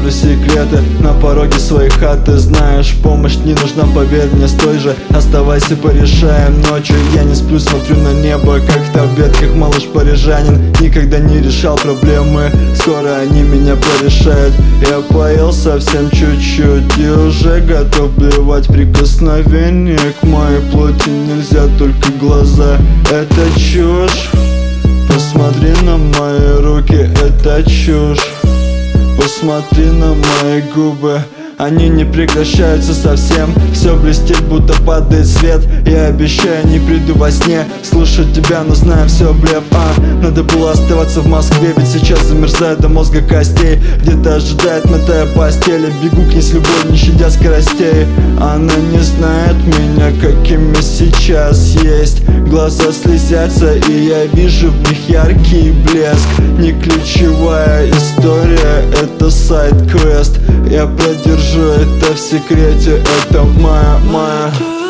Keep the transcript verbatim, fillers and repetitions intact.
оставлю секреты на пороге своей хаты. Знаешь, помощь не нужна, поверь мне, стой же, оставайся, порешаем ночью. Я не сплю, смотрю на небо, как в таблетках малыш парижанин. Никогда не решал проблемы, скоро они меня порешают. Я поел совсем чуть-чуть и уже готов блевать. Прикосновение к моей плоти нельзя, только глаза. Это чушь. Посмотри на мои руки, это чушь. Посмотри на мои губы, они не прекращаются совсем. Все блестит, будто падает свет. Я обещаю, не приду во сне слушать тебя, но знаю, все блеф. А, надо было оставаться в Москве, ведь сейчас замерзаю до мозга костей. Где-то ожидает мятая постель, я бегу к ней с любовью, не щадя скоростей. Она не знает меня, какими сейчас есть. Глаза слезятся, и я вижу в них яркий блеск. Не ключевая история, это сайд-квест. Я продержу это в секрете, это моя, моя